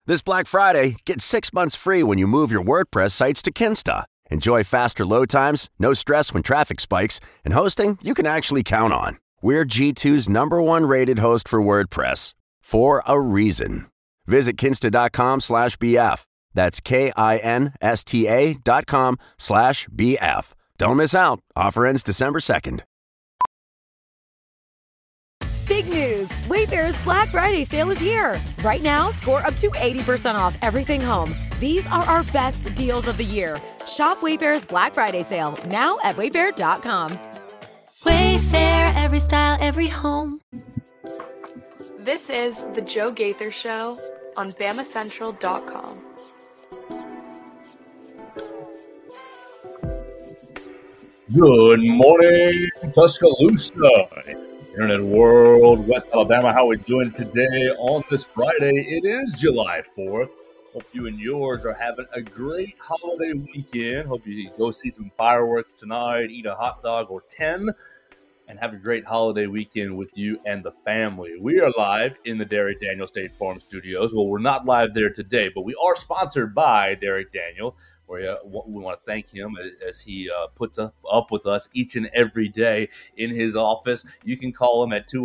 This Black Friday, get 6 months free when you move your WordPress sites to Kinsta. Enjoy faster load times, no stress when traffic spikes, and hosting you can actually count on. We're G2's #1 rated host for WordPress, for a reason. Visit kinsta.com/BF. That's KINSTA.com/BF. Don't miss out. Offer ends December 2nd. Big news! Wayfair's Black Friday sale is here. Right now, score up to 80% off everything home. These are our best deals of the year. Shop Wayfair's Black Friday sale now at wayfair.com. Wayfair, every style, every home. This is The Joe Gaither Show on BamaCentral.com. Good morning, Tuscaloosa, Internet World, West Alabama. How are we doing today on this Friday? It is July 4th. Hope you and yours are having a great holiday weekend. Hope you go see some fireworks tonight, eat a hot dog or 10, and have a great holiday weekend with you and the family. We are live in the Derek Daniel State Farm Studios. Well, we're not live there today, but we are sponsored by Derek Daniel. We want to thank him as he puts up with us each and every day in his office. You can call him at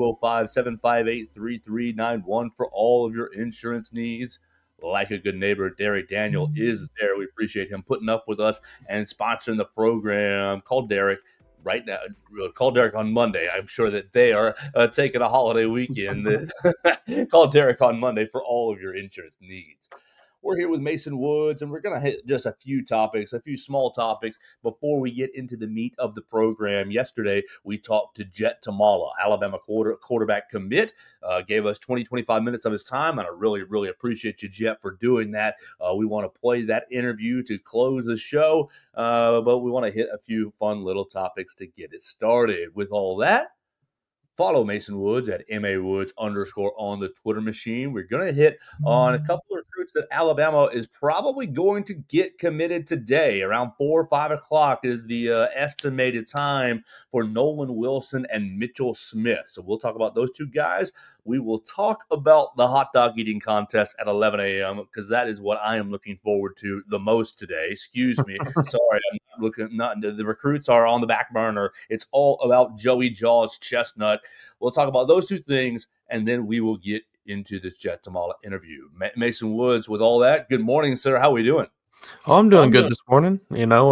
205-758-3391 for all of your insurance needs. Like a good neighbor, Derek Daniel is there. We appreciate him putting up with us and sponsoring the program. Call Derek right now. Call Derek on Monday. I'm sure that they are taking a holiday weekend. Call Derek on Monday for all of your insurance needs. We're here with Mason Woods, and we're going to hit just a few small topics before we get into the meat of the program. Yesterday, we talked to Jet Tamala, Alabama quarterback commit, gave us 25 minutes of his time, and I really, really appreciate you, Jet, for doing that. We want to play that interview to close the show, but we want to hit a few fun little topics to get it started. With all that, follow Mason Woods at MAWoods_ on the Twitter machine. We're going to hit on a couple of recruits that Alabama is probably going to get committed today. Around 4 or 5 o'clock is the estimated time for Nolan Wilson and Mitchell Smith. So we'll talk about those two guys. We will talk about the hot dog eating contest at 11 a.m. because that is what I am looking forward to the most today. Excuse me. Sorry, I'm not looking. The recruits are on the back burner. It's all about Joey Jaws Chestnut. We'll talk about those two things, and then we will get into this Jet Tamala interview. Mason Woods, with all that, good morning, sir. How are we doing? Oh, I'm doing good this morning.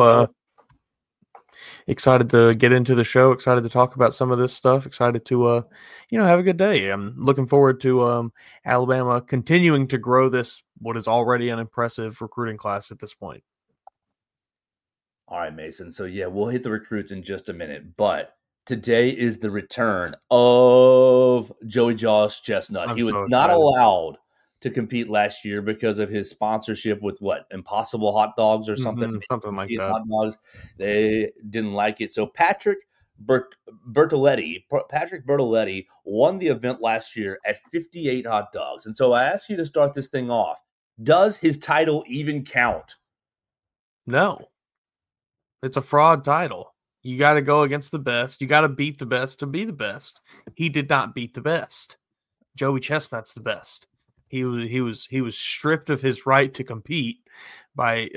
Excited to get into the show, excited to talk about some of this stuff, excited to, have a good day. I'm looking forward to Alabama continuing to grow this, what is already an impressive recruiting class at this point. All right, Mason. So, we'll hit the recruits in just a minute, but today is the return of Joey Jaws Chestnut. He was not allowed to compete last year because of his sponsorship with Impossible Hot Dogs or something. Something like that. Hot dogs. They didn't like it. So Patrick Bertoletti won the event last year at 58 hot dogs. And so I ask you to start this thing off. Does his title even count? No. It's a fraud title. You got to go against the best. You got to beat the best to be the best. He did not beat the best. Joey Chestnut's the best. He was stripped of his right to compete by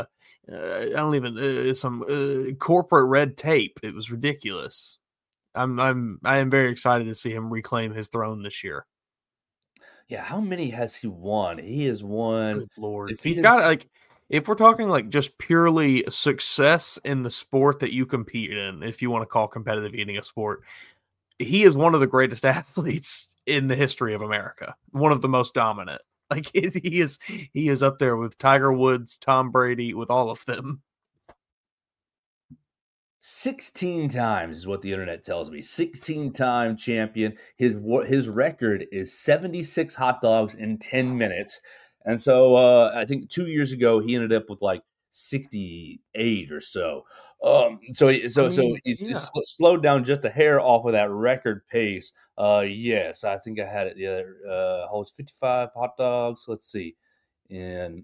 some corporate red tape. It was ridiculous. I am very excited to see him reclaim his throne this year. Yeah, how many has he won? He has won. Good Lord, he's got if we're talking just purely success in the sport that you compete in, if you want to call competitive eating a sport, he is one of the greatest athletes in the history of America. One of the most dominant. He is up there with Tiger Woods, Tom Brady, with all of them. 16 times is what the internet tells me. 16-time champion. His record is 76 hot dogs in 10 minutes. And so I think 2 years ago he ended up with 68 or so. So he's slowed down just a hair off of that record pace. Yes, I think I had it the other. Holds 55 hot dogs. Let's see, in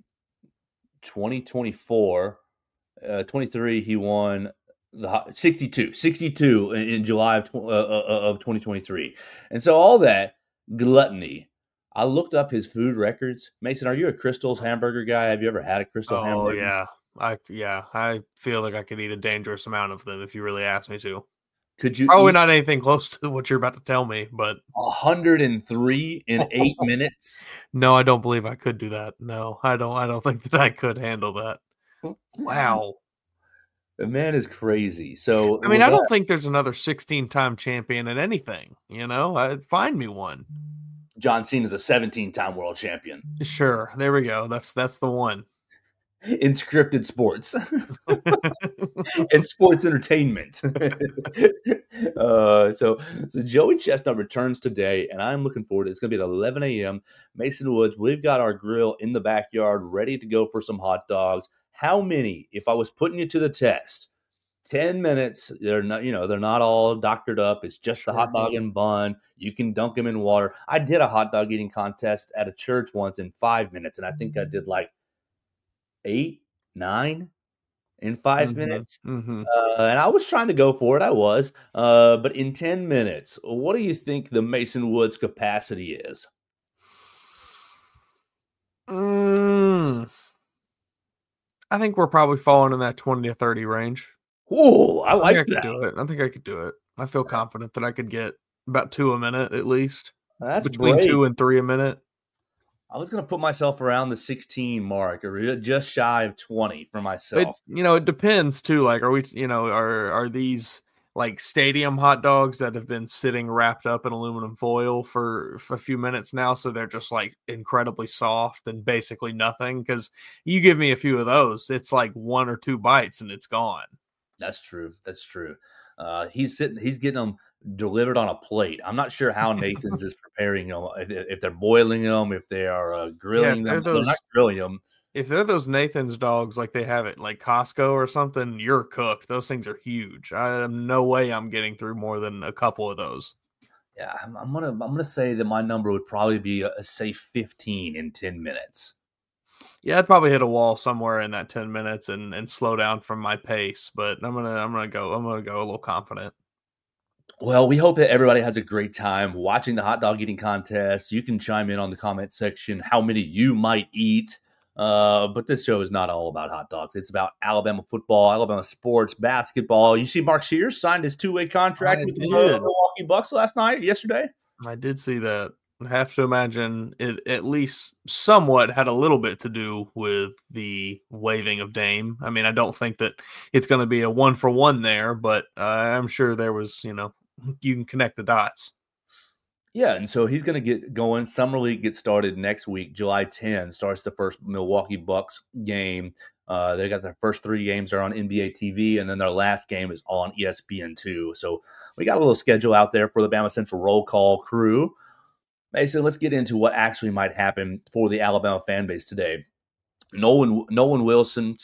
2024, 23 he won the 62 in July of 2023, and so all that gluttony I looked up his food records. Mason, are you a Crystal's hamburger guy? Have you ever had a Crystal Oh hamburger? yeah. I feel like I could eat a dangerous amount of them if you really asked me to. Could you Probably eat not anything close to what you're about to tell me, but 103 in 8 minutes? no, I don't believe I could do that. No, I don't think that I could handle that. Wow. The man is crazy. So I mean, with I don't that, think there's another 16-time champion in anything, find me one. John Cena is a 17-time world champion Sure. There we go. That's the one. in scripted sports and sports entertainment. So Joey Chestnut returns today, and I'm looking forward to it. It's going to be at 11 a.m. Mason Woods, we've got our grill in the backyard ready to go for some hot dogs. How many, if I was putting you to the test, 10 minutes, they're not all doctored up. It's just the hot dog and bun. You can dunk them in water. I did a hot dog eating contest at a church once in 5 minutes, and I think I did like 8, 9 in 5 minutes. Mm-hmm. And I was trying to go for it. I was. But in 10 minutes, what do you think the Mason Woods capacity is? I think we're probably falling in that 20 to 30 range. Oh, I like I think I that. could do it. I think I could do it. I feel confident that I could get about 2 a minute at least. That's between brave. 2 and 3 a minute. I was going to put myself around the 16 mark or just shy of 20 for myself. It depends too. Like, are these like stadium hot dogs that have been sitting wrapped up in aluminum foil for a few minutes now? So they're just like incredibly soft and basically nothing. Because you give me a few of those, it's like 1 or 2 bites and it's gone. That's true. That's true. He's getting them delivered on a plate. I'm not sure how Nathan's is preparing them. If they're boiling them, if they are grilling them. They're not grilling them. If they're those Nathan's dogs like they have at like Costco or something, you're cooked. Those things are huge. No way I'm getting through more than a couple of those. Yeah, I'm gonna say that my number would probably be a safe 15 in 10 minutes. Yeah, I'd probably hit a wall somewhere in that 10 minutes and slow down from my pace, but I'm gonna go a little confident. Well, we hope that everybody has a great time watching the hot dog eating contest. You can chime in on the comment section how many you might eat. But this show is not all about hot dogs. It's about Alabama football, Alabama sports, basketball. You see Mark Sears signed his 2-way contract with the Milwaukee Bucks yesterday? I did see that. I have to imagine it at least somewhat had a little bit to do with the waiving of Dame. I mean, I don't think that it's going to be a 1-for-1 there, but I'm sure there was, you can connect the dots. Yeah, and so he's going to get going. Summer League gets started next week. July 10 starts the first Milwaukee Bucks game. They got their first 3 games are on NBA TV, and then their last game is on ESPN2. So we got a little schedule out there for the Bama Central roll call crew. Mason, let's get into what actually might happen for the Alabama fan base today. Nolan Wilson,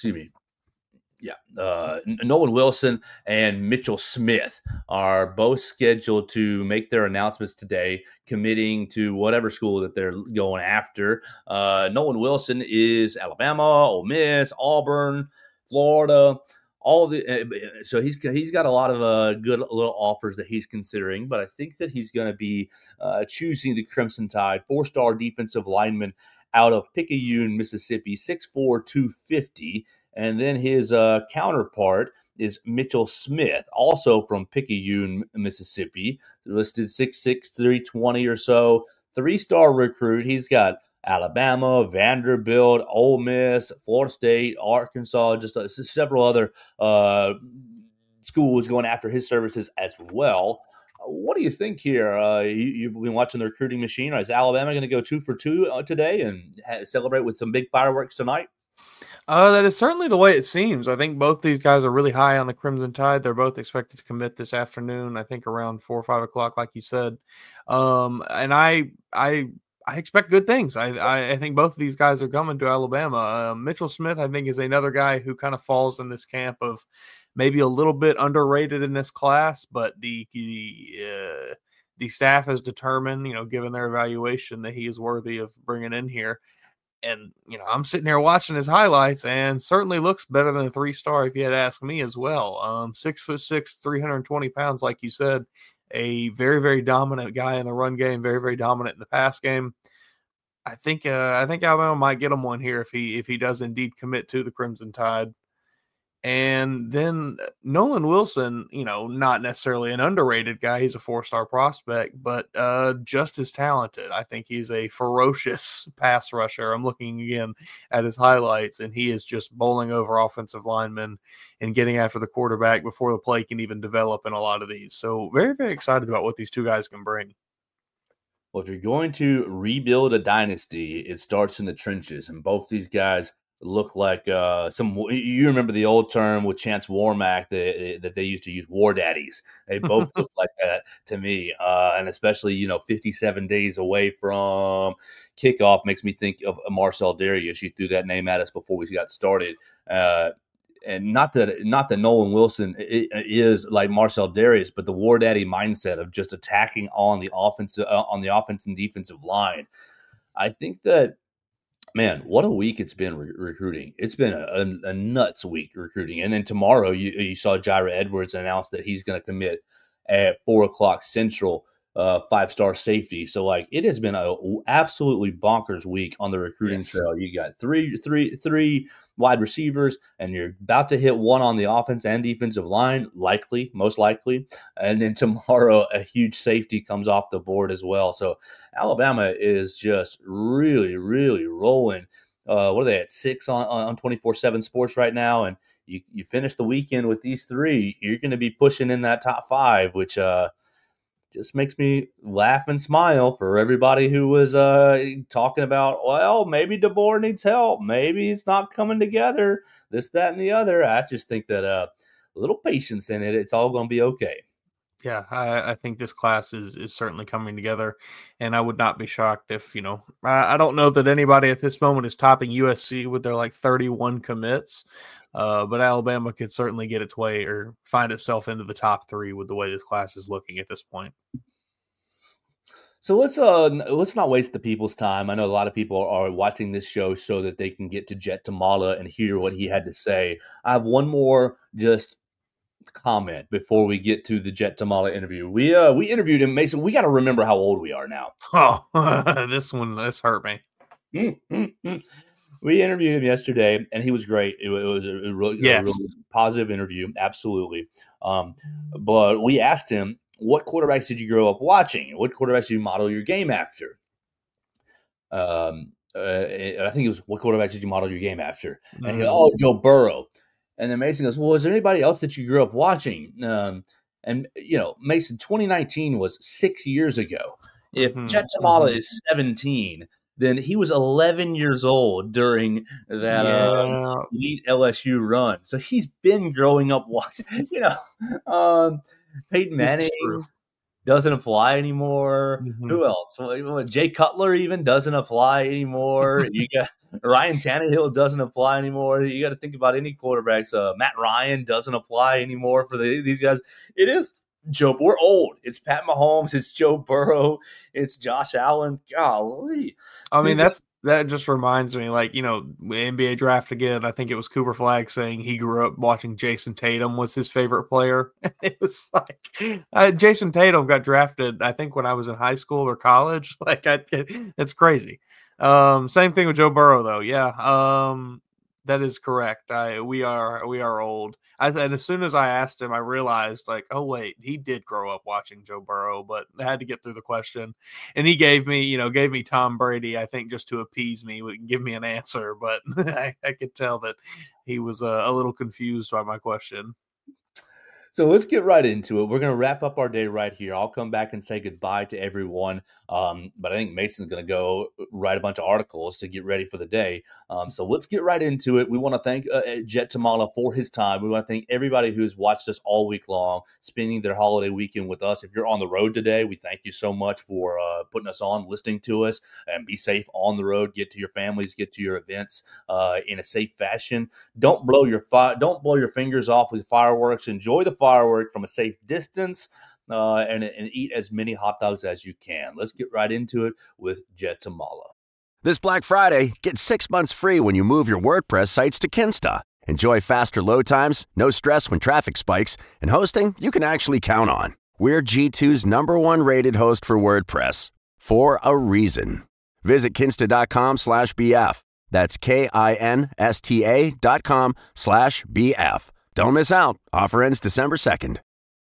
Nolan Wilson and Mitchell Smith are both scheduled to make their announcements today, committing to whatever school that they're going after. Nolan Wilson is Alabama, Ole Miss, Auburn, Florida. So he's got a lot of good little offers that he's considering, but I think that he's going to be choosing the Crimson Tide, 4-star defensive lineman out of Picayune, Mississippi, 6'4", 250. And then his counterpart is Mitchell Smith, also from Picayune, Mississippi, listed 6'6", 320 or so, 3-star recruit. He's got Alabama, Vanderbilt, Ole Miss, Florida State, Arkansas, just several other schools going after his services as well. What do you think here? You've been watching the recruiting machine. Is Alabama going to go 2 for 2 today and celebrate with some big fireworks tonight? That is certainly the way it seems. I think both these guys are really high on the Crimson Tide. They're both expected to commit this afternoon, I think around 4 or 5 o'clock, like you said. And I expect good things. I think both of these guys are coming to Alabama. Mitchell Smith, I think, is another guy who kind of falls in this camp of maybe a little bit underrated in this class, but the staff has determined, given their evaluation, that he is worthy of bringing in here. And, I'm sitting here watching his highlights and certainly looks better than a 3-star if you had asked me as well. 6'6", 320 pounds, like you said, a very, very dominant guy in the run game, very, very dominant in the pass game. I think Alabama might get him one here if he does indeed commit to the Crimson Tide. And then Nolan Wilson, not necessarily an underrated guy. He's a 4-star prospect, but just as talented. I think he's a ferocious pass rusher. I'm looking again at his highlights, and he is just bowling over offensive linemen and getting after the quarterback before the play can even develop in a lot of these. So very, very excited about what these two guys can bring. Well, if you're going to rebuild a dynasty, it starts in the trenches, and both these guys look like you remember the old term with Chance Warmack that they used to use, war daddies. They both look like that to me, and especially 57 days away from kickoff makes me think of Marcell Dareus. You threw that name at us before we got started, and not that Nolan Wilson is like Marcell Dareus, but the war daddy mindset of just attacking on the offense and defensive line. I think that. Man, what a week it's been recruiting. It's been a nuts week recruiting. And then tomorrow you saw Jyra Edwards announce that he's going to commit at 4:00 Central, 5-star safety. So, it has been a absolutely bonkers week on the recruiting trail. You got three wide receivers, and you're about to hit one on the offense and defensive line, most likely. And then tomorrow, a huge safety comes off the board as well. So Alabama is just really, really rolling. What are they at 6 on 24/7 Sports right now? And you finish the weekend with these three, you're going to be pushing in that top 5, which just makes me laugh and smile for everybody who was talking about, well, maybe DeBoer needs help. Maybe it's not coming together, this, that, and the other. I just think that a little patience in it, it's all going to be okay. Yeah, I think this class is certainly coming together, and I would not be shocked if, I don't know that anybody at this moment is topping USC with their 31 commits, but Alabama could certainly get its way or find itself into the top 3 with the way this class is looking at this point. So let's not waste the people's time. I know a lot of people are watching this show so that they can get to Jet Tamala and hear what he had to say. I have one more just comment before we get to the Jet Tamala interview. We interviewed him, Mason. We got to remember how old we are now. Oh, this hurt me. We interviewed him yesterday, and he was great. It was a really positive interview, absolutely. But we asked him, what quarterbacks did you grow up watching? What quarterbacks did you model your game after? I think it was, what quarterbacks did you model your game after? And he goes, Joe Burrow. And then Mason goes, well, is there anybody else that you grew up watching? Mason, 2019 was 6 years ago. If Jet Tamala is 17, then he was 11 years old during that elite LSU run. So he's been growing up watching, Peyton Manning doesn't apply anymore. Who else? Well, Jay Cutler even doesn't apply anymore. You got Ryan Tannehill doesn't apply anymore. You got to think about any quarterbacks. Matt Ryan doesn't apply anymore for these guys. It is Joe. We're old. It's Pat Mahomes. It's Joe Burrow. It's Josh Allen. Golly. I mean, that just reminds me, NBA draft again. I think it was Cooper Flagg saying he grew up watching Jason Tatum was his favorite player. It was Jason Tatum got drafted, I think, when I was in high school or college. It's crazy. Same thing with Joe Burrow, though. Yeah, that is correct. We are old. And as soon as I asked him, I realized, oh wait, he did grow up watching Joe Burrow, but I had to get through the question. And he gave me Tom Brady, I think, just to appease me, give me an answer. But I could tell that he was a little confused by my question. So let's get right into it. We're going to wrap up our day right here. I'll come back and say goodbye to everyone. But I think Mason's going to go write a bunch of articles to get ready for the day. So let's get right into it. We want to thank Jet Tamala for his time. We want to thank everybody who's watched us all week long, spending their holiday weekend with us. If you're on the road today, we thank you so much for putting us on, listening to us, and be safe on the road. Get to your families, get to your events in a safe fashion. Don't blow your fingers off with fireworks. Enjoy the firework from a safe distance, and eat as many hot dogs as you can. Let's get right into it with Jet Tamala. This Black Friday, get 6 months free when you move your WordPress sites to Kinsta. Enjoy faster load times, no stress when traffic spikes, and hosting you can actually count on. We're G2's #1 rated host for WordPress, for a reason. Visit kinsta.com/BF. That's KINSTA.com/BF. Don't miss out. Offer ends December 2nd.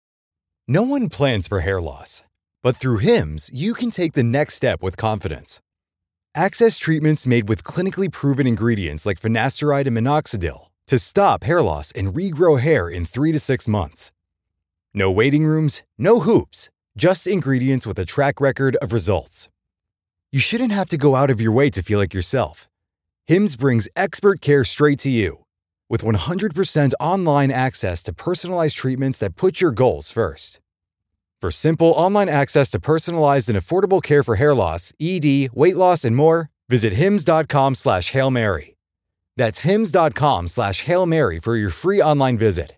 No one plans for hair loss, but through Hims, you can take the next step with confidence. Access treatments made with clinically proven ingredients like finasteride and minoxidil to stop hair loss and regrow hair in 3 to 6 months. No waiting rooms, no hoops, just ingredients with a track record of results. You shouldn't have to go out of your way to feel like yourself. Hims brings expert care straight to you. With 100% online access to personalized treatments that put your goals first. For simple online access to personalized and affordable care for hair loss, ED, weight loss, and more, visit hims.com/Hail Mary. That's hims.com/Hail Mary for your free online visit.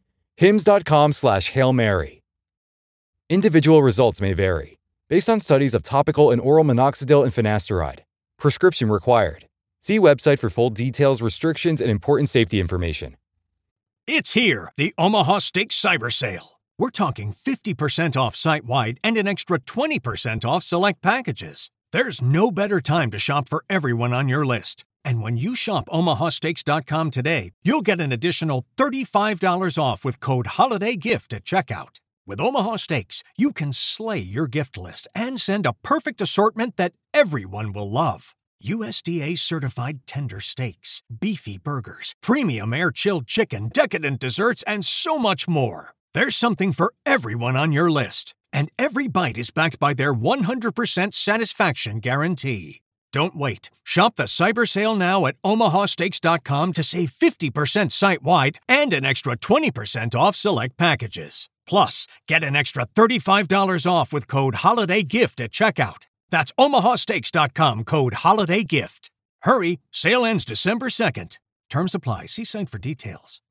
hims.com/Hail Mary. Individual results may vary, based on studies of topical and oral minoxidil and finasteride. Prescription required. See website for full details, restrictions, and important safety information. It's here, the Omaha Steaks Cyber Sale. We're talking 50% off site-wide and an extra 20% off select packages. There's no better time to shop for everyone on your list. And when you shop omahasteaks.com today, you'll get an additional $35 off with code HOLIDAYGIFT at checkout. With Omaha Steaks, you can slay your gift list and send a perfect assortment that everyone will love. USDA-certified tender steaks, beefy burgers, premium air-chilled chicken, decadent desserts, and so much more. There's something for everyone on your list. And every bite is backed by their 100% satisfaction guarantee. Don't wait. Shop the Cyber Sale now at omahasteaks.com to save 50% site-wide and an extra 20% off select packages. Plus, get an extra $35 off with code HOLIDAYGIFT at checkout. That's omahasteaks.com, code HOLIDAYGIFT. Hurry, sale ends December 2nd. Terms apply. See site for details.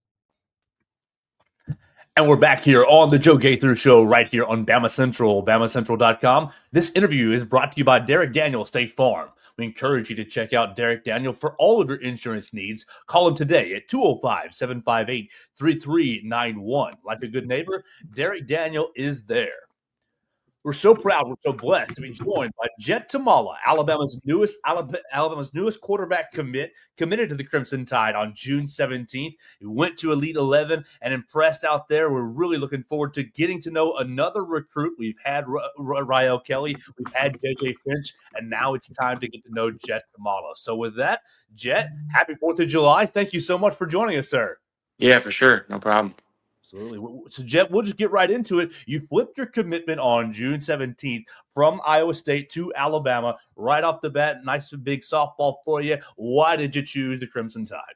And we're back here on the Joe Gaither Show right here on Bama Central, BamaCentral.com. This interview is brought to you by Derek Daniel, State Farm. We encourage you to check out Derek Daniel for all of your insurance needs. Call him today at 205-758-3391. Like a good neighbor, Derek Daniel is there. We're so proud, we're so blessed to be joined by Jet Tuimala, Alabama's newest quarterback committed to the Crimson Tide on June 17th. He went to Elite 11 and impressed out there. We're really looking forward to getting to know another recruit. We've had Rael Kelly, we've had JJ Finch, and now it's time to get to know Jet Tuimala. So with that, Jet, happy 4th of July. Thank you so much for joining us, sir. Yeah, for sure. No problem. Absolutely. So, Jet, we'll just get right into it. You flipped your commitment on June 17th from Iowa State to Alabama. Right off the bat, nice big softball for you. Why did you choose the Crimson Tide?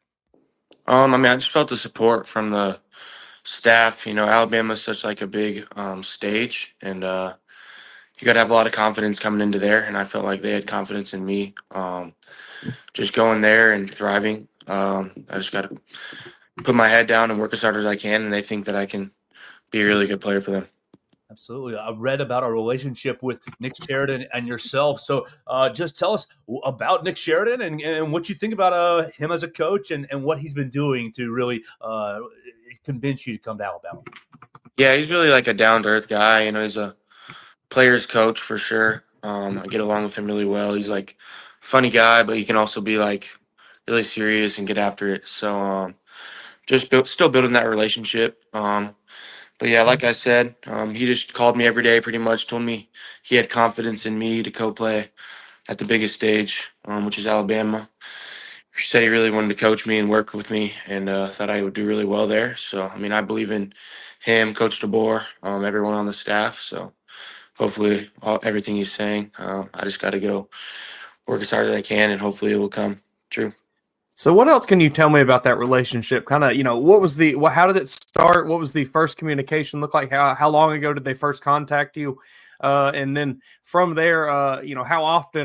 I just felt the support from the staff. You know, Alabama's such like a big stage, and you got to have a lot of confidence coming into there, and I felt like they had confidence in me. Just going there and thriving. I just got to put my head down and work as hard as I can, and they think that I can be a really good player for them. Absolutely. I read about our relationship with Nick Sheridan and yourself. So just tell us about Nick Sheridan and what you think about him as a coach and what he's been doing to really convince you to come to Alabama. Yeah, he's really like a down-to-earth guy. You know, he's a player's coach for sure. I get along with him really well. He's like a funny guy, but he can also be like really serious and get after it. So still building that relationship. But yeah, like I said, he just called me every day pretty much, told me he had confidence in me to co-play at the biggest stage, which is Alabama. He said he really wanted to coach me and work with me and thought I would do really well there. So, I believe in him, Coach DeBoer, everyone on the staff. So hopefully everything he's saying, I just got to go work as hard as I can and hopefully it will come true. So what else can you tell me about that relationship? Kind of, how did it start? What was the first communication look like? How long ago did they first contact you? And then from there, how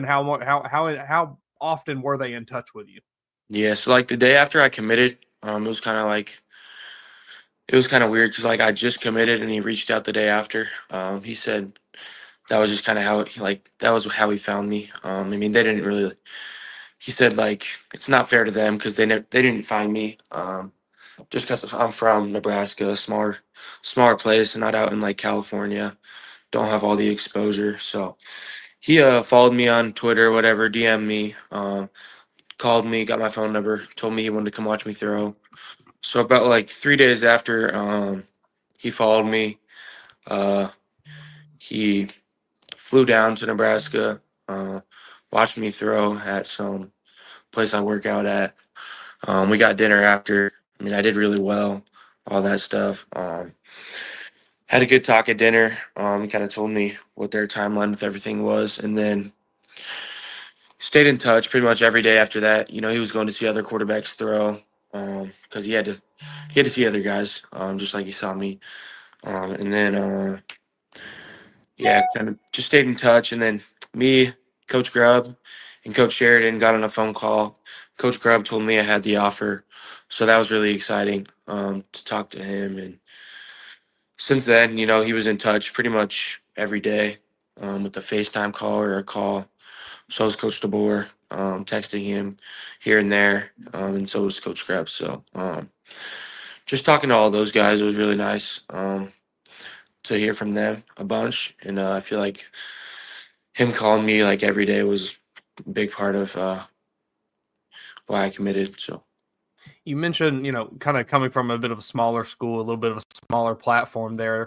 often were they in touch with you? Yeah. So like the day after I committed, it was kind of weird because like I just committed and he reached out the day after. He said that was just kind of how that was how he found me. They didn't really. He said, it's not fair to them because they didn't find me just because I'm from Nebraska, a smaller place and not out in, California. Don't have all the exposure. So He followed me on Twitter, or whatever, DM'd me, called me, got my phone number, told me he wanted to come watch me throw. So about like 3 days after he followed me, he flew down to Nebraska, watched me throw at some place I work out at. We got dinner after. I mean, I did really well, all that stuff. Had a good talk at dinner. He kind of told me what their timeline with everything was, and then stayed in touch pretty much every day after that. You know, he was going to see other quarterbacks throw because he had to see other guys, just like he saw me. And then yeah, kind of just stayed in touch. And then me, Coach Grubb, and Coach Sheridan got on a phone call. Coach Grubb told me I had the offer, so that was really exciting to talk to him. And since then, you know, he was in touch pretty much every day with a FaceTime call or a call. So was Coach DeBoer, texting him here and there, and so was Coach Grubb. So just talking to all those guys, it was really nice to hear from them a bunch. And I feel like him calling me like every day was a big part of why I committed. So You mentioned, you know, kind of coming from a bit of a smaller school, a little bit of a smaller platform there.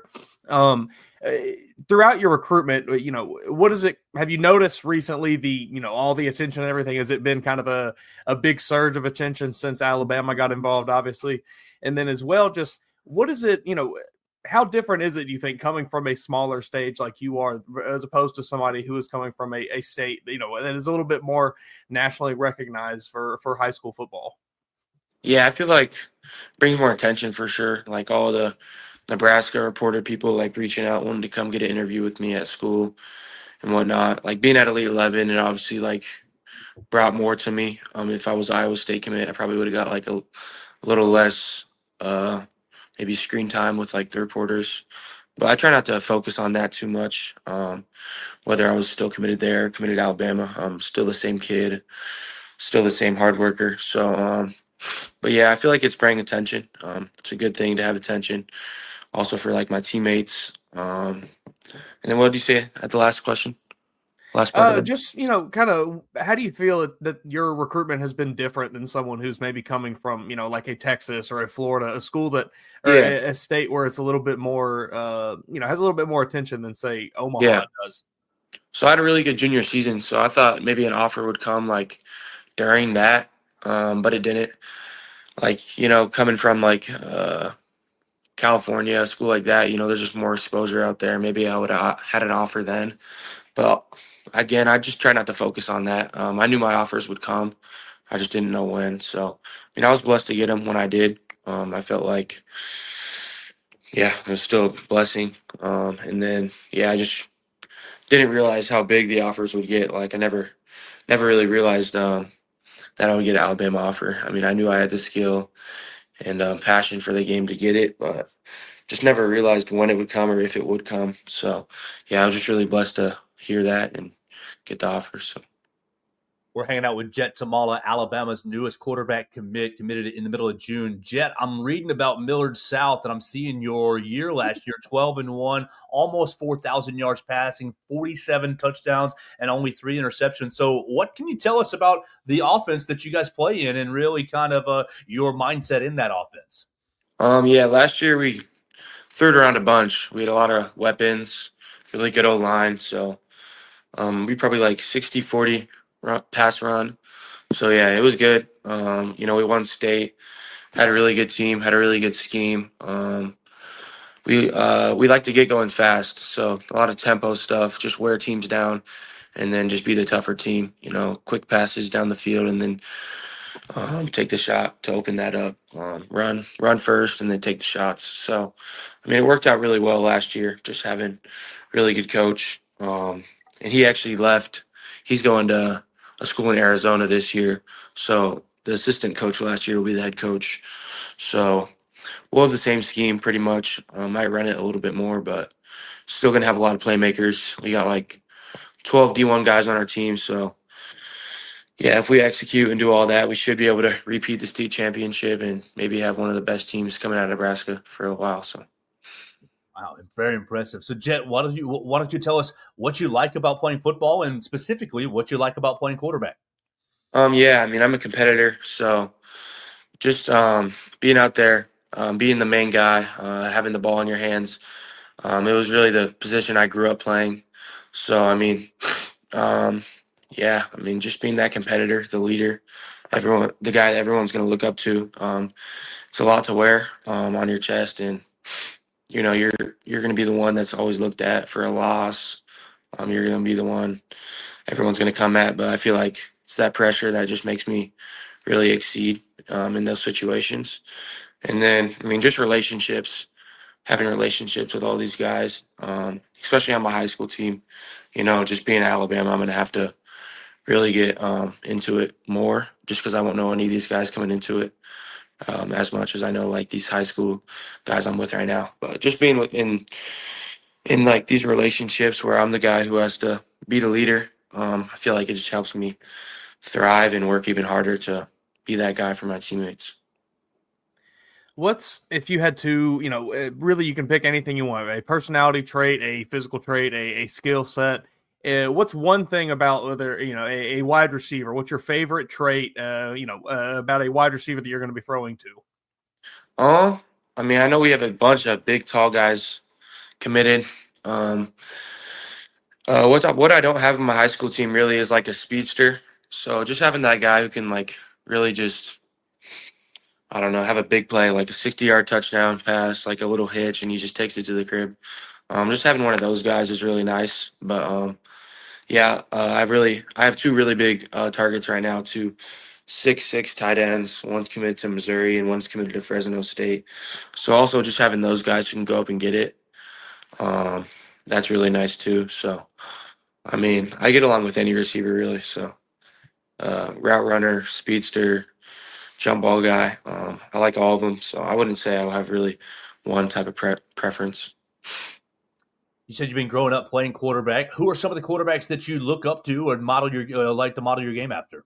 Throughout your recruitment, you know, what is it? Have you noticed recently all the attention and everything? Has it been kind of a big surge of attention since Alabama got involved, obviously? And then as well, just what is it, how different is it, do you think, coming from a smaller stage like you are, as opposed to somebody who is coming from a state, that is a little bit more nationally recognized for high school football? yeah, I feel like brings more attention for sure. Like all the Nebraska reporter people like reaching out, wanting to come get an interview with me at school and whatnot. Like being at Elite 11, it obviously like brought more to me. If I was Iowa State commit, I probably would have got like a little less maybe screen time with like the reporters. But I try not to focus on that too much. Whether I was still committed there, committed to Alabama, I'm still the same kid, still the same hard worker. So, but yeah, I feel like it's bringing attention. It's a good thing to have attention. Also for like my teammates. And then what did you say at the last question? Last part of it? Just, kind of, how do you feel that your recruitment has been different than someone who's maybe coming from, like a Texas or a Florida, a school that, or Yeah. a state where it's a little bit more, has a little bit more attention than, say, Omaha does? So I had a really good junior season. So I thought maybe an offer would come like during that, but it didn't. Like, coming from like California, a school like that, there's just more exposure out there. Maybe I would have had an offer then. But again, I just try not to focus on that. I knew my offers would come. I just didn't know when. So, I was blessed to get them when I did. I felt like, yeah, it was still a blessing. And then, yeah, I just didn't realize how big the offers would get. Like I never really realized that I would get an Alabama offer. I knew I had the skill and passion for the game to get it, but just never realized when it would come or if it would come. So, yeah, I was just really blessed to hear that and get the offer. So. We're hanging out with Jet Tamala, Alabama's newest quarterback committed in the middle of June. Jet, I'm reading about Millard South, and I'm seeing your year last year, 12-1, almost 4,000 yards passing, 47 touchdowns, and only 3 interceptions. So what can you tell us about the offense that you guys play in and really kind of your mindset in that offense? Yeah, last year we threw it around a bunch. We had a lot of weapons, really good O-line. So we probably like 60-40 pass run. So yeah, it was good. We won state, had a really good team, had a really good scheme. We like to get going fast, so a lot of tempo stuff, just wear teams down, and then just be the tougher team. Quick passes down the field, and then take the shot to open that up. Run first, and then take the shots. So, it worked out really well last year. Just having really good coach, and he actually left. He's going to a school in Arizona this year. So the assistant coach last year will be the head coach. So we'll have the same scheme pretty much. Might run it a little bit more, but still going to have a lot of playmakers. We got like 12 D1 guys on our team. So, yeah, if we execute and do all that, we should be able to repeat the state championship and maybe have one of the best teams coming out of Nebraska for a while. So. Wow, very impressive. So, Jet, why don't you tell us what you like about playing football, and specifically what you like about playing quarterback? Yeah, I mean, I'm a competitor, so just being out there, being the main guy, having the ball in your hands. It was really the position I grew up playing. So, I mean, um, yeah, I mean, just being that competitor, the leader, the guy that everyone's going to look up to. It's a lot to wear on your chest, and you're going to be the one that's always looked at for a loss. You're going to be the one everyone's going to come at, but I feel like it's that pressure that just makes me really exceed in those situations. And then, I mean, just relationships, having relationships with all these guys, especially on my high school team. Just being at Alabama, I'm going to have to really get into it more just because I won't know any of these guys coming into it as much as I know like these high school guys I'm with right now. But just being in like these relationships where I'm the guy who has to be the leader, I feel like it just helps me thrive and work even harder to be that guy for my teammates. What's if you had to, really you can pick anything you want, a personality trait, a physical trait, a skill set. What's one thing about whether, a wide receiver? What's your favorite trait, about a wide receiver that you're going to be throwing to? I mean, I know we have a bunch of big, tall guys committed. What I don't have in my high school team really is like a speedster. So just having that guy who can like really just, I don't know, have a big play, like a 60-yard touchdown pass, like a little hitch, and he just takes it to the crib. Just having one of those guys is really nice. But yeah, I have two really big targets right now, two 6'6" tight ends. One's committed to Missouri and one's committed to Fresno State. So also just having those guys who can go up and get it, that's really nice too. So, I mean, I get along with any receiver really. So, route runner, speedster, jump ball guy. I like all of them. So I wouldn't say I'll have really one type of preference. You said you've been growing up playing quarterback. Who are some of the quarterbacks that you look up to or like to model your game after?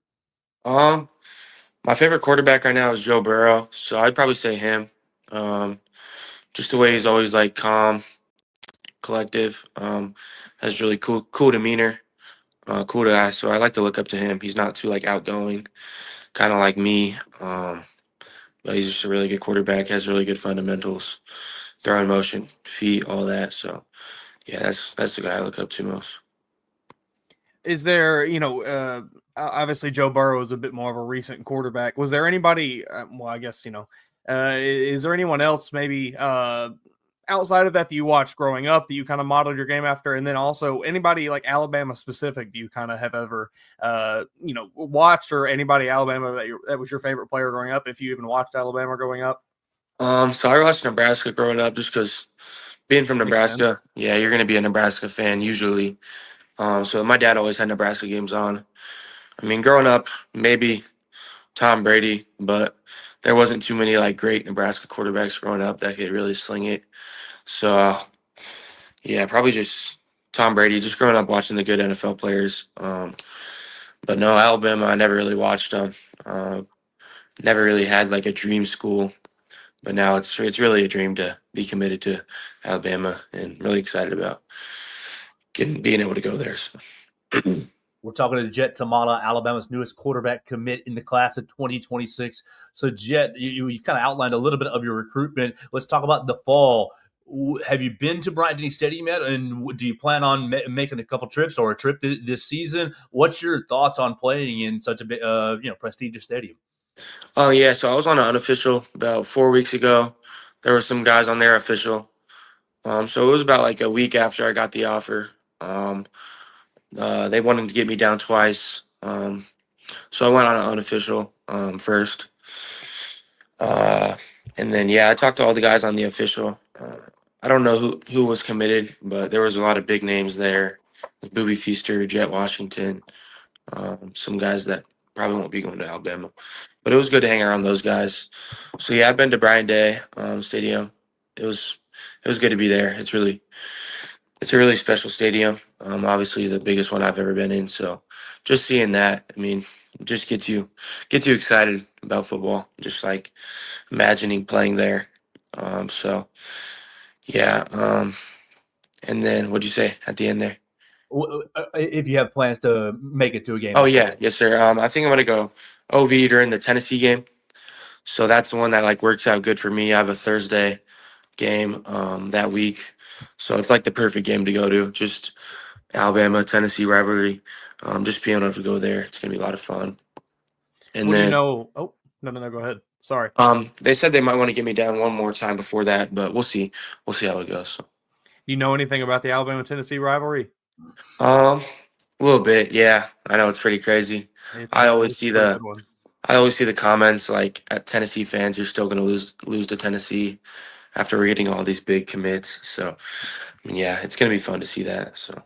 My favorite quarterback right now is Joe Burrow. So I'd probably say him. Just the way he's always like calm, collective, has really cool demeanor, cool guy. So I like to look up to him. He's not too like outgoing, kind of like me. But he's just a really good quarterback, has really good fundamentals, throwing motion, feet, all that. So yeah, that's the guy I look up to most. Is there, obviously Joe Burrow is a bit more of a recent quarterback. Was there anybody, I guess, is there anyone else maybe outside of that you watched growing up that you kind of modeled your game after? And then also anybody like Alabama specific do you kind of have ever, watched, or anybody Alabama that was your favorite player growing up, if you even watched Alabama growing up? So I watched Nebraska growing up just because being from Nebraska, yeah, you're going to be a Nebraska fan usually. So my dad always had Nebraska games on. I mean, growing up, maybe Tom Brady, but there wasn't too many like great Nebraska quarterbacks growing up that could really sling it. So yeah, probably just Tom Brady, just growing up watching the good NFL players. But no, Alabama, I never really watched them. Never really had like a dream school. But now it's really a dream to be committed to Alabama, and really excited about being able to go there. So. We're talking to Jet Tamala, Alabama's newest quarterback commit in the class of 2026. So, Jet, you kind of outlined a little bit of your recruitment. Let's talk about the fall. Have you been to Bryant-Denny Stadium yet? And do you plan on making a couple trips or a trip this season? What's your thoughts on playing in such a big, prestigious stadium? Oh, yeah. So I was on an unofficial about 4 weeks ago. There were some guys on their official. So it was about like a week after I got the offer. They wanted to get me down twice. So I went on an unofficial first. And then, yeah, I talked to all the guys on the official. I don't know who was committed, but there was a lot of big names there. Booby Feaster, Jet Washington, some guys that probably won't be going to Alabama. But it was good to hang around those guys. So, yeah, I've been to Bryant-Denny Stadium. It was good to be there. It's a really special stadium. Obviously the biggest one I've ever been in. So just seeing that, I mean, just gets you excited about football. Just like imagining playing there. So Yeah. And then what'd you say at the end there? If you have plans to make it to a game. Oh yeah, yes sir. I think I'm gonna go OV during the Tennessee game. So that's the one that like works out good for me. I have a Thursday game that week, so it's like the perfect game to go to. Just Alabama Tennessee rivalry. Just being able to go there, it's gonna be a lot of fun. And What do you then know? Oh, no, go ahead. Sorry. they said they might want to get me down one more time before that, but we'll see. We'll see how it goes. So. Do you know anything about the Alabama-Tennessee rivalry? A little bit, yeah. I know it's pretty crazy. I always see It's a pretty the good one. I always see the comments like at Tennessee fans, you're still gonna lose to Tennessee after we're getting all these big commits. So I mean, yeah, it's gonna be fun to see that. So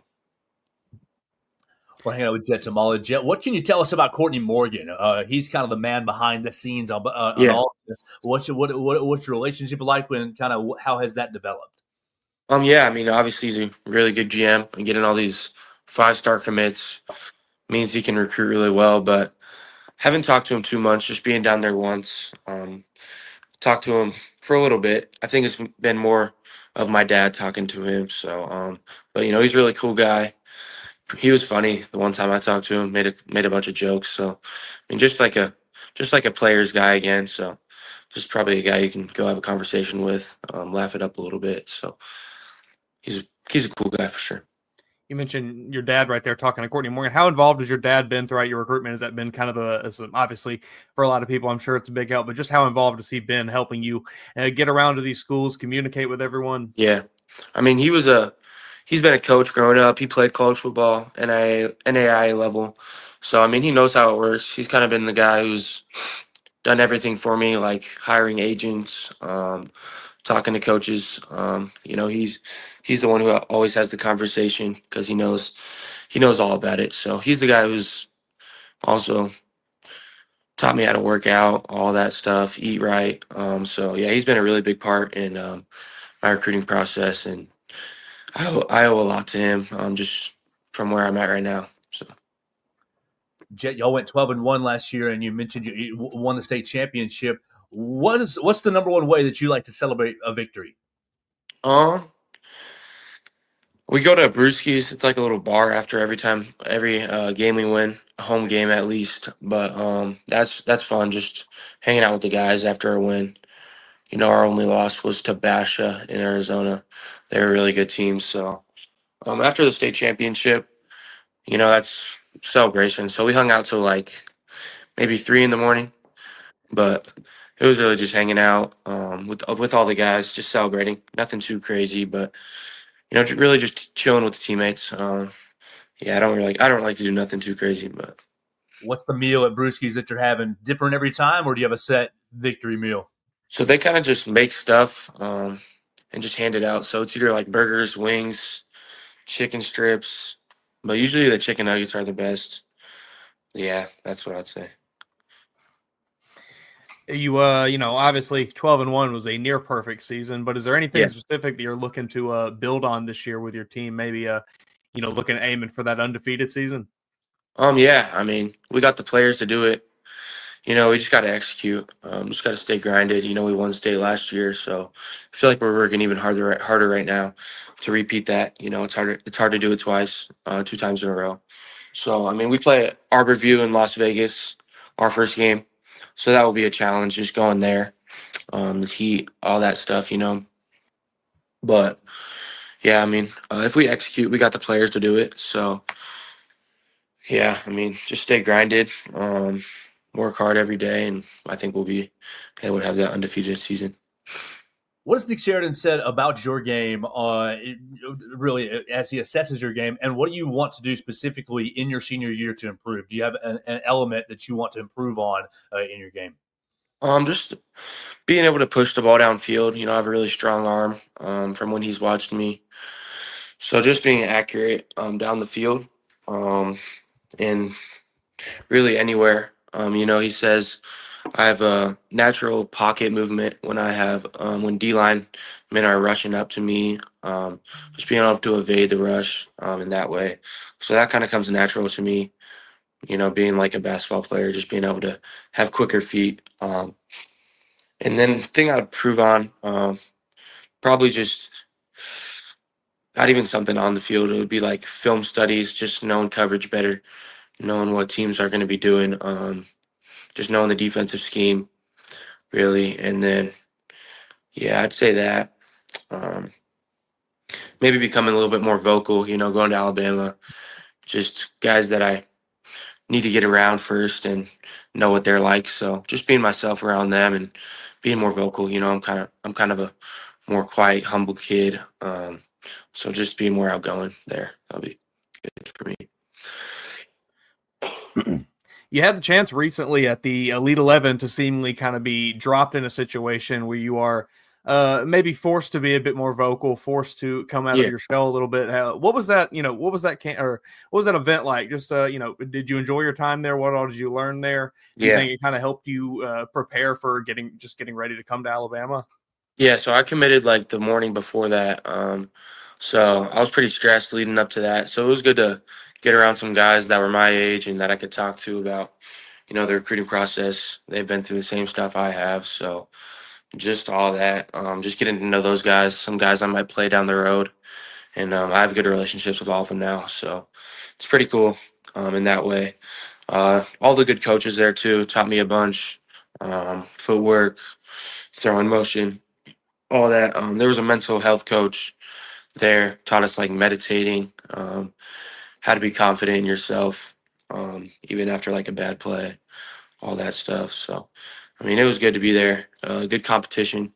We're hanging out with Jet Tamala. Jet, what can you tell us about Courtney Morgan? He's kind of the man behind the scenes on yeah. all of this. What's your relationship like, and kind of how has that developed? Yeah, I mean, obviously he's a really good GM and getting all these 5-star commits means he can recruit really well, but haven't talked to him too much, just being down there once. Talked to him for a little bit. I think it's been more of my dad talking to him. So, but you know, he's a really cool guy. He was funny the one time I talked to him, made a bunch of jokes. So, I mean, just like a player's guy again. So, just probably a guy you can go have a conversation with, laugh it up a little bit. So, he's a cool guy for sure. You mentioned your dad right there talking to Courtney Morgan. How involved has your dad been throughout your recruitment? Has that been kind of obviously for a lot of people, I'm sure it's a big help, but just how involved has he been helping you get around to these schools, communicate with everyone? Yeah. I mean, he's been a coach growing up. He played college football, NAIA level. So, I mean, he knows how it works. He's kind of been the guy who's done everything for me, like hiring agents, talking to coaches. You know, he's the one who always has the conversation because he knows all about it. So he's the guy who's also taught me how to work out, all that stuff, eat right. So yeah, he's been a really big part in my recruiting process, and I owe a lot to him, just from where I'm at right now. So. Jet, y'all went 12-1 last year, and you mentioned you won the state championship. What's the number one way that you like to celebrate a victory? We go to Brewski's. It's like a little bar after every game we win, a home game at least. But that's fun, just hanging out with the guys after a win. You know, our only loss was to Basha in Arizona. They're a really good team. So after the state championship, you know, that's celebration. So we hung out till like maybe 3 a.m, but it was really just hanging out with all the guys, just celebrating. Nothing too crazy, but you know, really just chilling with the teammates. Yeah, I don't like to do nothing too crazy, but. What's the meal at Brewski's that you're having? Different every time, or do you have a set victory meal? So they kind of just make stuff and just hand it out. So it's either like burgers, wings, chicken strips, but usually the chicken nuggets are the best. Yeah, that's what I'd say. You know, obviously 12-1 was a near perfect season, but is there anything specific that you're looking to build on this year with your team? Maybe you know, looking at aiming for that undefeated season. Yeah, I mean, we got the players to do it. You know, we just got to execute. Just got to stay grinded. You know, we won state last year, so I feel like we're working even harder right now to repeat that. You know, it's hard to do it twice, 2 times in a row. So, I mean, we play at Arborview in Las Vegas, our first game. So that will be a challenge, just going there, the heat, all that stuff, you know. But, yeah, I mean, if we execute, we got the players to do it. So, yeah, I mean, just stay grinded, work hard every day, and I think we'll be able to have that undefeated season. What has Nick Sheridan said about your game, really, as he assesses your game, and what do you want to do specifically in your senior year to improve? Do you have an element that you want to improve on in your game? Just being able to push the ball downfield. You know, I have a really strong arm from when he's watched me. So just being accurate down the field and really anywhere. You know, he says I have a natural pocket movement when D-line men are rushing up to me, just being able to evade the rush in that way. So that kind of comes natural to me, you know, being like a basketball player, just being able to have quicker feet. And then the thing I'd improve on, probably just not even something on the field. It would be like film studies, just knowing coverage better, knowing what teams are going to be doing, just knowing the defensive scheme, really. And then, yeah, I'd say that. Um, maybe becoming a little bit more vocal, going to Alabama, just guys that I need to get around first and know what they're like. So just being myself around them and being more vocal. I'm kind of a more quiet, humble kid. So just being more outgoing there, that'll be good for me. You had the chance recently at the Elite 11 to seemingly kind of be dropped in a situation where you are maybe forced to be a bit more vocal, forced to come out of your shell a little bit. What was that? What was that what was that event like? Just did you enjoy your time there? What all did you learn there? Do you think it kind of helped you prepare for getting ready to come to Alabama? Yeah, so I committed like the morning before that. So I was pretty stressed leading up to that. So it was good to get around some guys that were my age and that I could talk to about, the recruiting process. They've been through the same stuff I have. So just all that, just getting to know those guys, some guys I might play down the road. And I have good relationships with all of them now. So it's pretty cool in that way. All the good coaches there too taught me a bunch. Footwork, throwing motion, all that. There was a mental health coach there, taught us like meditating, how to be confident in yourself, even after like a bad play, all that stuff. So, it was good to be there. Good competition.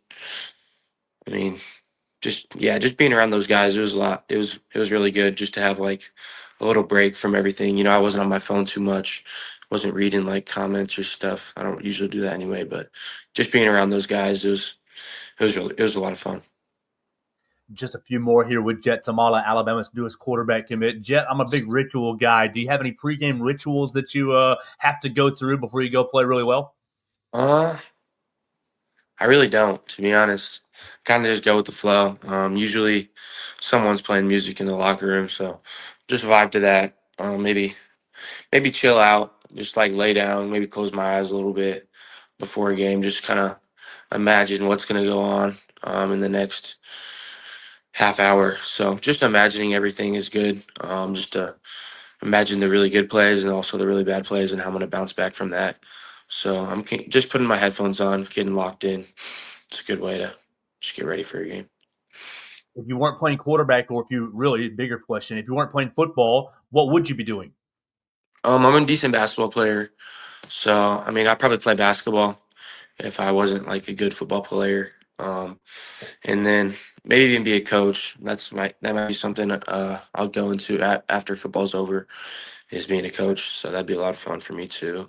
Just being around those guys, it was a lot. It was really good just to have like a little break from everything. I wasn't on my phone too much. Wasn't reading like comments or stuff. I don't usually do that anyway, but just being around those guys, it was a lot of fun. Just a few more here with Jet Tamala, Alabama's newest quarterback commit. Jet, I'm a big ritual guy. Do you have any pregame rituals that you have to go through before you go play really well? I really don't, to be honest. Kind of just go with the flow. Usually someone's playing music in the locker room, so just vibe to that. Maybe chill out, just like lay down, maybe close my eyes a little bit before a game, just kind of imagine what's going to go on in the next half hour. So just imagining everything is good. Just to imagine the really good plays and also the really bad plays and how I'm going to bounce back from that. So I'm just putting my headphones on, getting locked in. It's a good way to just get ready for a game. If you weren't playing quarterback, or bigger question, if you weren't playing football, what would you be doing? I'm a decent basketball player. So, I'd probably play basketball if I wasn't like a good football player. And then maybe even be a coach. That might be something I'll go into after football's over, is being a coach. So that'd be a lot of fun for me too.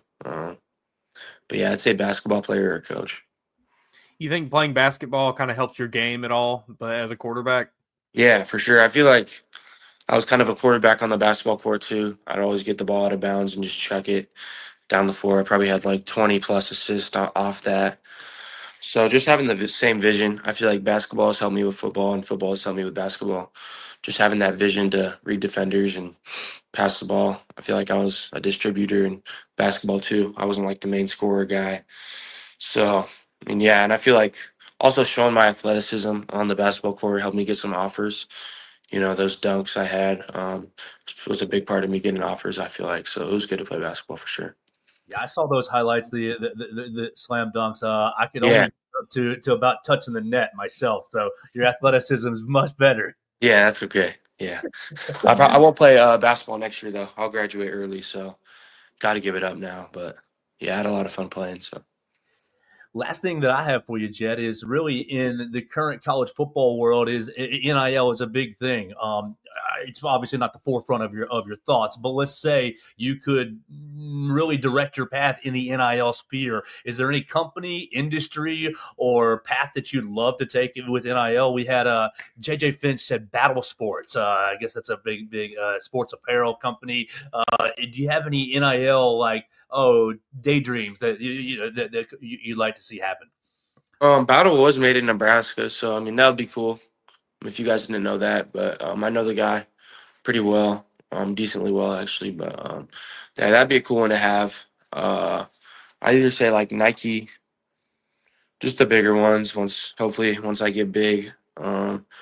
But yeah, I'd say basketball player or coach. You think playing basketball kind of helps your game at all, but as a quarterback? Yeah, for sure. I feel like I was kind of a quarterback on the basketball court too. I'd always get the ball out of bounds and just chuck it down the floor. I probably had like 20 plus assists off that. So just having the same vision, I feel like basketball has helped me with football and football has helped me with basketball. Just having that vision to read defenders and pass the ball. I feel like I was a distributor in basketball too. I wasn't like the main scorer guy. So, yeah, and I feel like also showing my athleticism on the basketball court helped me get some offers. Those dunks I had was a big part of me getting offers, I feel like. So it was good to play basketball for sure. Yeah, I saw those highlights, the slam dunks. I could only get up to about touching the net myself. So your athleticism is much better. Yeah, that's okay. Yeah. I won't play basketball next year, though. I'll graduate early, so got to give it up now. But, yeah, I had a lot of fun playing. So. Last thing that I have for you, Jed, is really in the current college football world is NIL is a big thing. It's obviously not the forefront of your thoughts, but let's say you could really direct your path in the NIL sphere. Is there any company, industry, or path that you'd love to take with NIL? We had JJ Finch said Battle Sports. I guess that's a big sports apparel company. Do you have any NIL daydreams that you'd like to see happen? Battle was made in Nebraska, so that would be cool. If you guys didn't know that, but I know the guy pretty well, decently well actually. But yeah, that'd be a cool one to have. I either say like Nike, just the bigger ones. Once I get big, have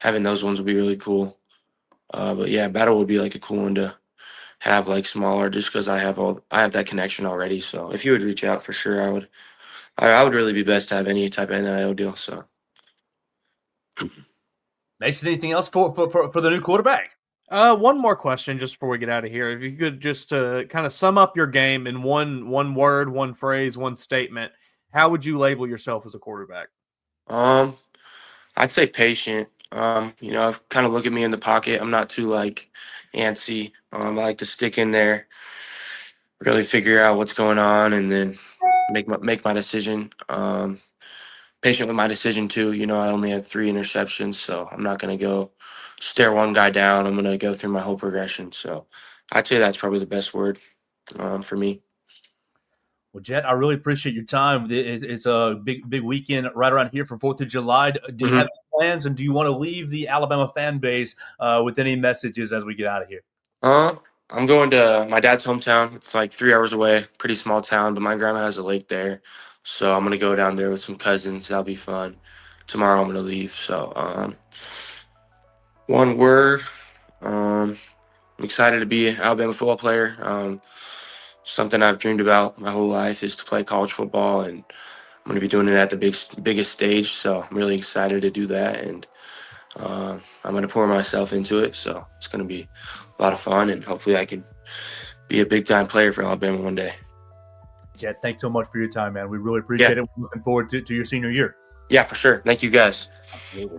having those ones would be really cool. But yeah, battle would be like a cool one to have, like smaller, just because I have that connection already. So if you would reach out, for sure, I would really be best to have any type of NIL deal. So Mason, anything else for the new quarterback? One more question just before we get out of here. If you could just kind of sum up your game in one word, one phrase, one statement, how would you label yourself as a quarterback? I'd say patient. Kind of look at me in the pocket. I'm not too like antsy. I like to stick in there, really figure out what's going on, and then make my decision. Patient with my decision too. I only had 3 interceptions, so I'm not going to go stare one guy down. I'm going to go through my whole progression. So I'd say that's probably the best word for me. Well, Jet, I really appreciate your time. It's a big weekend right around here for 4th of July. Do you have any plans, and do you want to leave the Alabama fan base with any messages as we get out of here? I'm going to my dad's hometown. It's like 3 hours away, pretty small town, but my grandma has a lake there. So I'm going to go down there with some cousins. That'll be fun. Tomorrow I'm going to leave. So one word, I'm excited to be an Alabama football player. Something I've dreamed about my whole life is to play college football, and I'm going to be doing it at the biggest stage. So I'm really excited to do that, and I'm going to pour myself into it. So it's going to be a lot of fun, and hopefully I can be a big-time player for Alabama one day. Jet, thanks so much for your time, man. We really appreciate it. We're looking forward to your senior year. Yeah, for sure. Thank you, guys. Absolutely.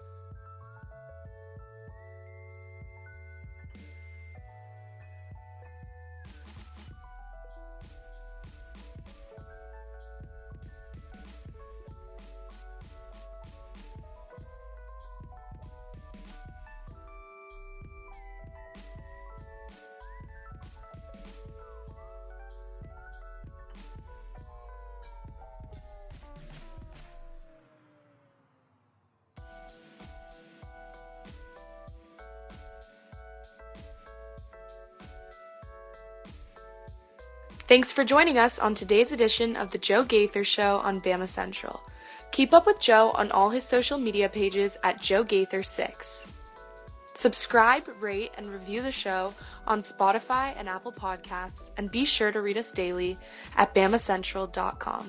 Thanks for joining us on today's edition of the Joe Gaither Show on Bama Central. Keep up with Joe on all his social media pages at Joe Gaither6. Subscribe, rate, and review the show on Spotify and Apple Podcasts, and be sure to read us daily at BamaCentral.com.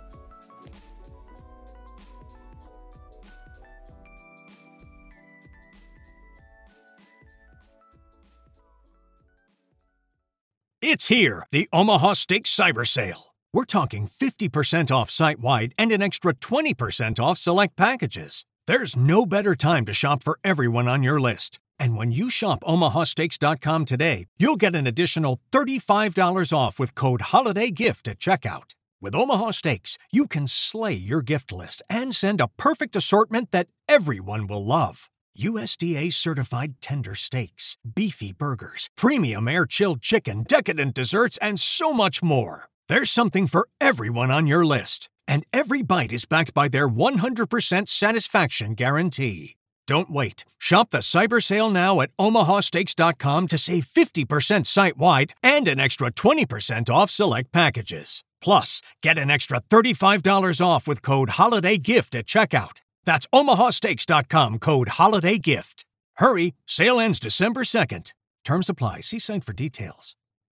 It's here, the Omaha Steaks Cyber Sale. We're talking 50% off site-wide and an extra 20% off select packages. There's no better time to shop for everyone on your list. And when you shop omahasteaks.com today, you'll get an additional $35 off with code HOLIDAYGIFT at checkout. With Omaha Steaks, you can slay your gift list and send a perfect assortment that everyone will love. USDA-certified tender steaks, beefy burgers, premium air-chilled chicken, decadent desserts, and so much more. There's something for everyone on your list, and every bite is backed by their 100% satisfaction guarantee. Don't wait. Shop the Cyber Sale now at omahasteaks.com to save 50% site-wide and an extra 20% off select packages. Plus, get an extra $35 off with code HOLIDAYGIFT at checkout. That's omahasteaks.com, code HOLIDAYGIFT. Hurry, sale ends December 2nd. Terms apply. See site for details.